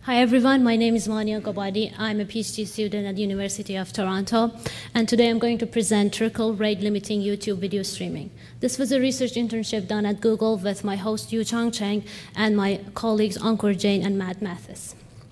Hi everyone, my name is Mania Gobadi. I'm a PhD student at the University of Toronto, and today I'm going to present Trickle rate limiting YouTube video streaming. This was a research internship done at Google with my host Yu-Chang Cheng and my colleagues Ankur Jain and Matt Mathis.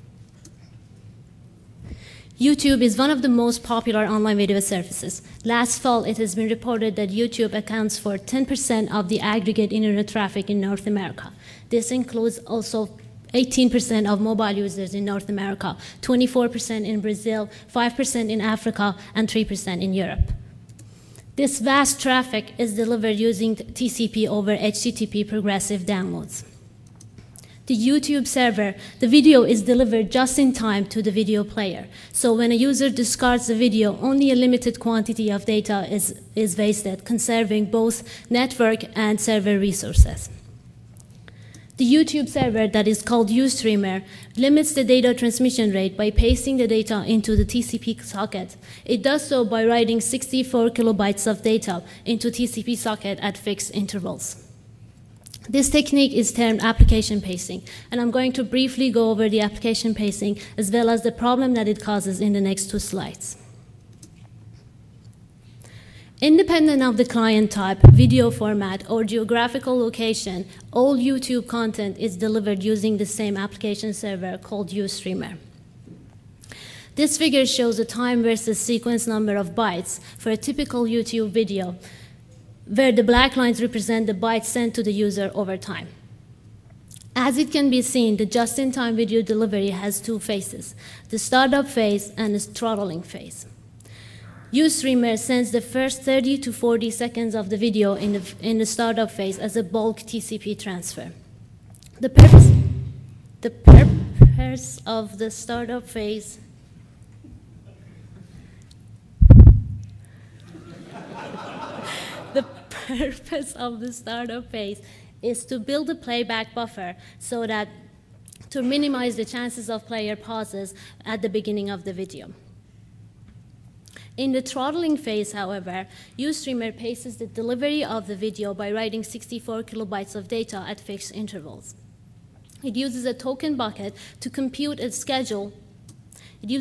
YouTube is one of the most popular online video services. Last fall, it has been reported that YouTube accounts for 10% of the aggregate internet traffic in North America. This includes also 18% of mobile users in North America, 24% in Brazil, 5% in Africa, and 3% in Europe. This vast traffic is delivered using TCP over HTTP progressive downloads. The YouTube server, the video is delivered just in time to the video player. So when a user discards the video, only a limited quantity of data is wasted, conserving both network and server resources. The YouTube server that is called Ustreamer limits the data transmission rate by pasting the data into the TCP socket. It does so by writing 64 kilobytes of data into TCP socket at fixed intervals. This technique is termed application pacing, and I'm going to briefly go over the application pacing as well as the problem that it causes in the next two slides. Independent of the client type, video format, or geographical location, all YouTube content is delivered using the same application server called Ustreamer. This figure shows the time versus sequence number of bytes for a typical YouTube video, where the black lines represent the bytes sent to the user over time. As it can be seen, the just-in-time video delivery has two phases, the startup phase and the throttling phase. Ustreamer sends the first 30 to 40 seconds of the video in the startup phase as a bulk TCP transfer. The purpose of the startup phase is to build a playback buffer so that to minimize the chances of player pauses at the beginning of the video. In the throttling phase, however, Ustreamer paces the delivery of the video by writing 64 kilobytes of data at fixed intervals. It uses a token bucket to compute a schedule. For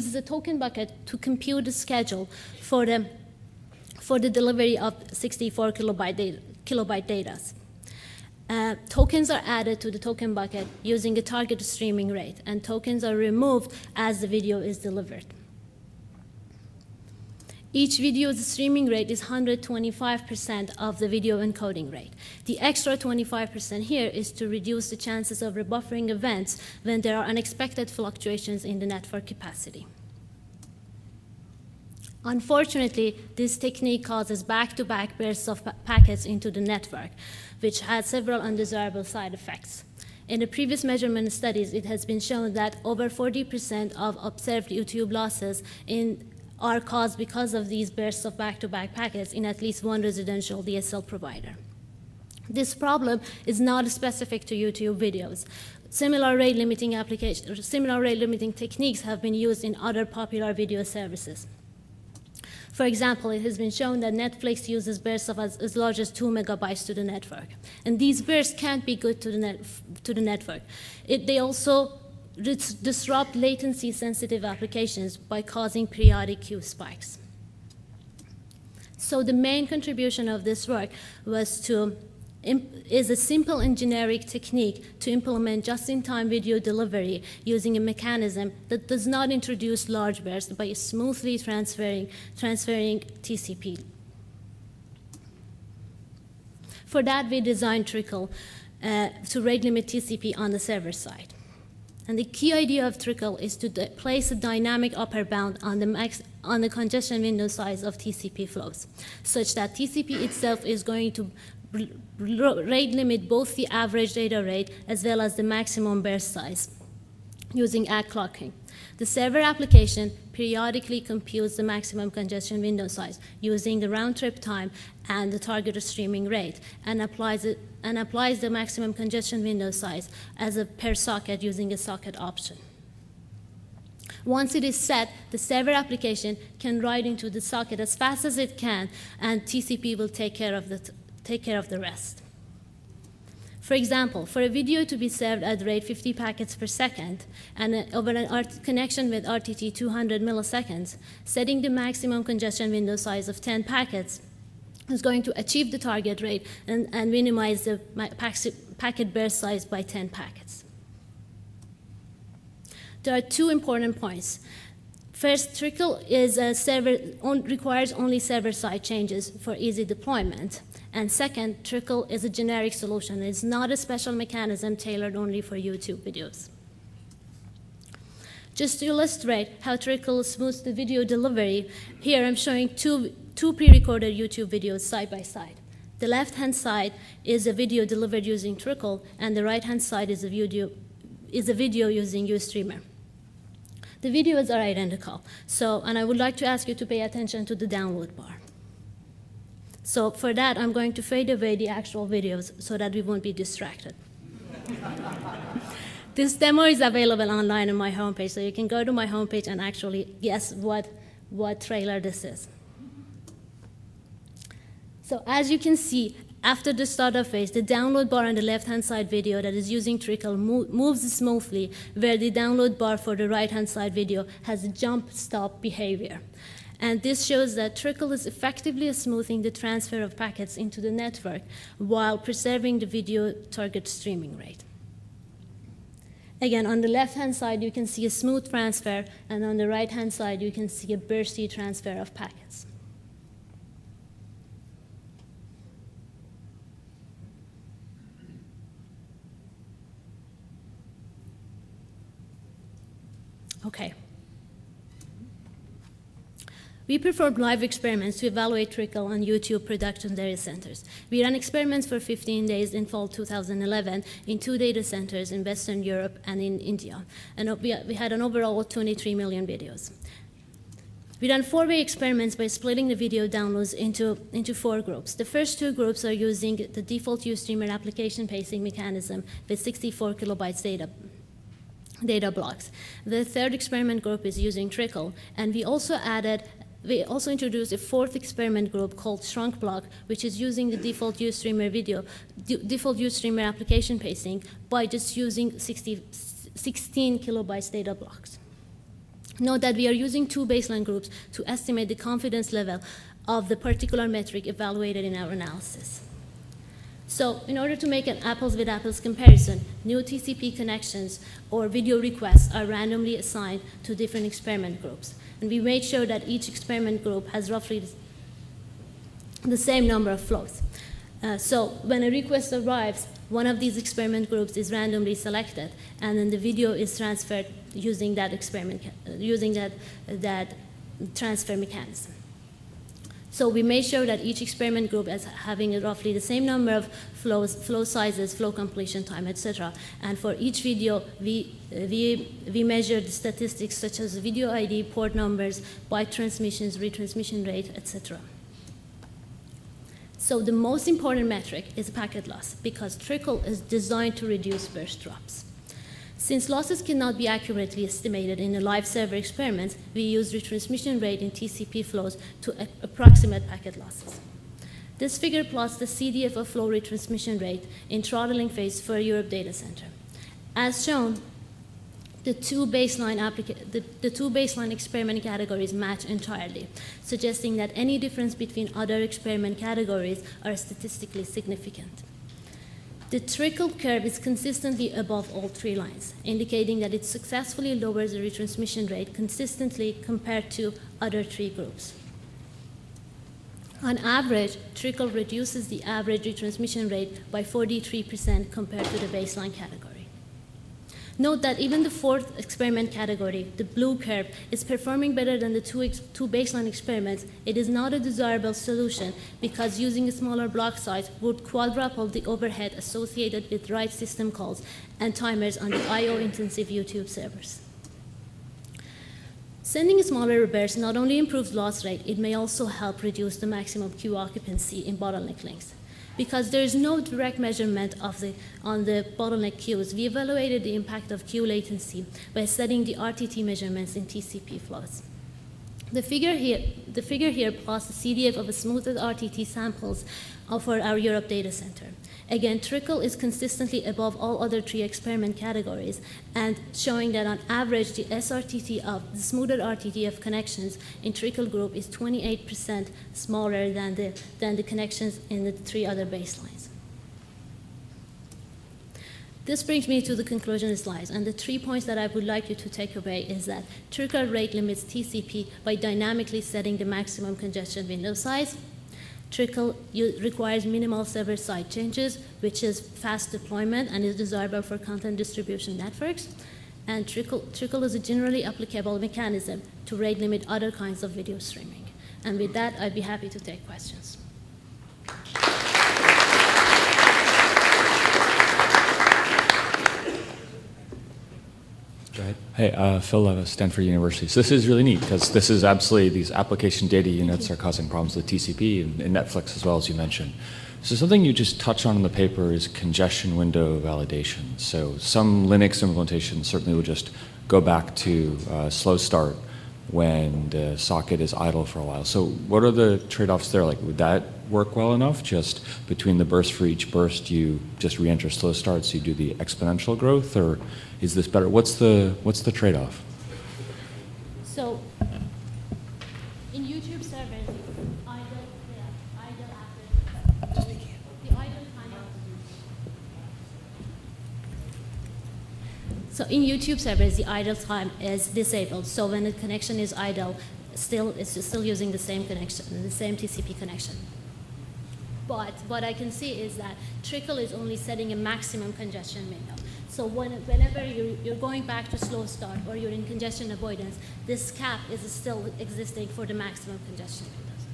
the delivery of 64 kilobyte data. Tokens are added to the token bucket using a target streaming rate, and tokens are removed as the video is delivered. Each video's streaming rate is 125% of the video encoding rate. The extra 25% here is to reduce the chances of rebuffering events when there are unexpected fluctuations in the network capacity. Unfortunately, this technique causes back-to-back bursts of packets into the network, which has several undesirable side effects. In the previous measurement studies, it has been shown that over 40% of observed YouTube losses are caused because of these bursts of back-to-back packets in at least one residential DSL provider. This problem is not specific to YouTube videos. Similar rate limiting techniques have been used in other popular video services. For example, it has been shown that Netflix uses bursts of as large as 2 megabytes to the network. And these bursts can't be good to the network. They also disrupt latency-sensitive applications by causing periodic queue spikes. So the main contribution of this work is a simple and generic technique to implement just-in-time video delivery using a mechanism that does not introduce large bursts by smoothly transferring TCP. For that, we designed Trickle to rate limit TCP on the server side. And the key idea of Trickle is to place a dynamic upper bound on the congestion window size of TCP flows, such that TCP itself is going to rate limit both the average data rate as well as the maximum burst size using ACK clocking. The server application periodically computes the maximum congestion window size using the round trip time and the target streaming rate, and applies the maximum congestion window size as a per socket using a socket option. Once it is set, the server application can write into the socket as fast as it can, and TCP will take care of the rest. For example, for a video to be served at rate 50 packets per second and over an connection with RTT 200 milliseconds, setting the maximum congestion window size of 10 packets is going to achieve the target rate and minimize the packet burst size by 10 packets. There are two important points. First, Trickle requires only server-side changes for easy deployment. And second, Trickle is a generic solution. It's not a special mechanism tailored only for YouTube videos. Just to illustrate how Trickle smooths the video delivery, here I'm showing two pre-recorded YouTube videos side by side. The left-hand side is a video delivered using Trickle, and the right-hand side is a video using Ustreamer. The videos are identical, and I would like to ask you to pay attention to the download bar. So for that, I'm going to fade away the actual videos so that we won't be distracted. This demo is available online on my homepage, so you can go to my homepage and actually guess what trailer this is. So as you can see, after the startup phase, the download bar on the left-hand side video that is using Trickle moves smoothly, where the download bar for the right-hand side video has a jump-stop behavior. And this shows that Trickle is effectively smoothing the transfer of packets into the network while preserving the video target streaming rate. Again, on the left-hand side, you can see a smooth transfer, and on the right-hand side, you can see a bursty transfer of packets. Okay. We performed live experiments to evaluate Trickle on YouTube production data centers. We ran experiments for 15 days in fall 2011 in 2 data centers in Western Europe and in India. And we had an overall of 23 million videos. We ran 4-way experiments by splitting the video downloads into 4 groups. The first 2 groups are using the default Ustreamer application pacing mechanism with 64 kilobytes data blocks. The third experiment group is using Trickle, and we also introduced a 4th experiment group called Shrunk Block, which is using the default Ustreamer application pacing by just using 16 kilobytes data blocks. Note that we are using 2 baseline groups to estimate the confidence level of the particular metric evaluated in our analysis. So in order to make an apples with apples comparison, new TCP connections or video requests are randomly assigned to different experiment groups. And we made sure that each experiment group has roughly the same number of flows. So when a request arrives, one of these experiment groups is randomly selected, and then the video is transferred using that transfer mechanism. So we made sure that each experiment group is having roughly the same number of flows, flow sizes, flow completion time, etc. And for each video, we measured statistics such as video ID, port numbers, byte transmissions, retransmission rate, etc. So the most important metric is packet loss, because Trickle is designed to reduce burst drops. Since losses cannot be accurately estimated in a live server experiment, we use retransmission rate in TCP flows to approximate packet losses. This figure plots the CDF flow retransmission rate in throttling phase for Europe data center. As shown, the two baseline experiment categories match entirely, suggesting that any difference between other experiment categories are statistically significant. The Trickle curve is consistently above all 3 lines, indicating that it successfully lowers the retransmission rate consistently compared to other 3 groups. On average, Trickle reduces the average retransmission rate by 43% compared to the baseline category. Note that even the 4th experiment category, the blue curve, is performing better than the two baseline experiments. It is not a desirable solution because using a smaller block size would quadruple the overhead associated with write system calls and timers on the I/O-intensive YouTube servers. Sending a smaller burst not only improves loss rate, it may also help reduce the maximum queue occupancy in bottleneck links. Because there is no direct measurement on the bottleneck queues, we evaluated the impact of queue latency by studying the RTT measurements in TCP flows. The figure here plots the CDF of a smoothed RTT samples for our Europe data center. Again, Trickle is consistently above all other 3 experiment categories, and showing that on average, the SRTT of the smoothed RTT of connections in Trickle group is 28% smaller than the connections in the 3 other baselines. This brings me to the conclusion slides, and the 3 points that I would like you to take away is that Trickle rate limits TCP by dynamically setting the maximum congestion window size. Trickle requires minimal server-side changes, which is fast deployment and is desirable for content distribution networks. And Trickle is a generally applicable mechanism to rate limit other kinds of video streaming. And with that, I'd be happy to take questions. Go ahead. Hey, Phil Levis, Stanford University. So this is really neat because this is absolutely, these application data units are causing problems with TCP and Netflix as well, as you mentioned. So something you just touch on in the paper is congestion window validation. So some Linux implementations certainly will just go back to slow start when the socket is idle for a while. So what are the trade-offs there? Like, would that work well enough? Just between the burst for each burst, you just re-enter slow start, so you do the exponential growth, or is this better? What's the trade-off? So in YouTube servers, idle after the idle time. So in YouTube servers, the idle time is disabled. So when the connection is idle, it's still using the same connection, the same TCP connection. But what I can see is that Trickle is only setting a maximum congestion window. So whenever you're going back to slow start or you're in congestion avoidance, this cap is still existing for the maximum congestion windows.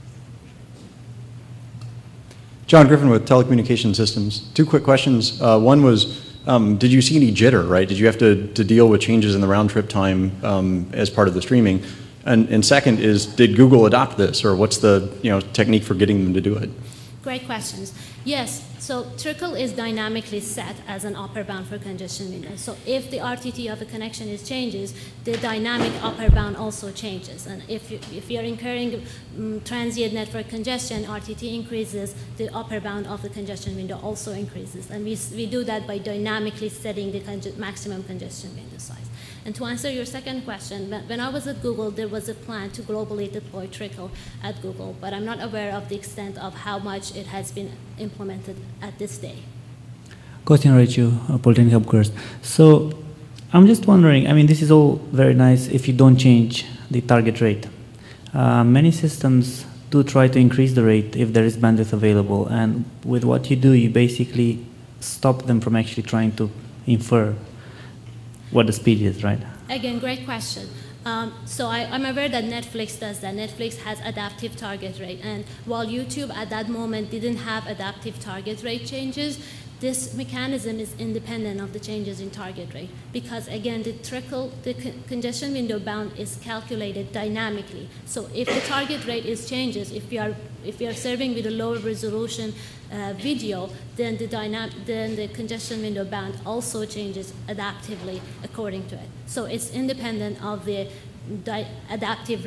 John Griffin with Telecommunication Systems. 2 quick questions. One was, did you see any jitter, right? Did you have to deal with changes in the round trip time as part of the streaming? And second is, did Google adopt this, or what's the technique for getting them to do it? Great questions. Yes, so Trickle is dynamically set as an upper bound for congestion window. So if the RTT of a connection changes, the dynamic upper bound also changes. And if you're incurring transient network congestion, RTT increases, the upper bound of the congestion window also increases. And we do that by dynamically setting the maximum congestion window size. And to answer your second question, when I was at Google, there was a plan to globally deploy Trickle at Google, but I'm not aware of the extent of how much it has been implemented at this day. Kostyan Raichu, Polytechnic Hubquest. So I'm just wondering, I mean, this is all very nice if you don't change the target rate. Many systems do try to increase the rate if there is bandwidth available, and with what you do, you basically stop them from actually trying to infer what the speed is, right? Again, great question. So I'm aware that Netflix does that. Netflix has adaptive target rate. And while YouTube at that moment didn't have adaptive target rate changes, this mechanism is independent of the changes in target rate. Because again, the congestion window bound is calculated dynamically. So if the target rate changes, if we are serving with a lower resolution video, then the congestion window bound also changes adaptively according to it. So it's independent of the adaptive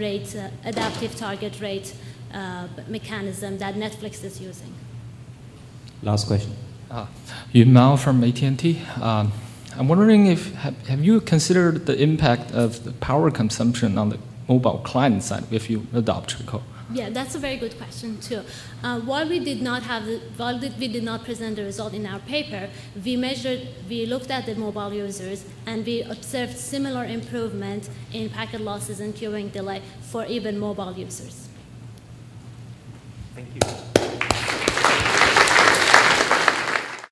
target rate mechanism that Netflix is using. Last question. Yun Mao from AT&T. I'm wondering have you considered the impact of the power consumption on the mobile client side if you adopt Trickle? Yeah, that's a very good question too. While we did not present the result in our paper, we looked at the mobile users and we observed similar improvement in packet losses and queuing delay for even mobile users. Thank you.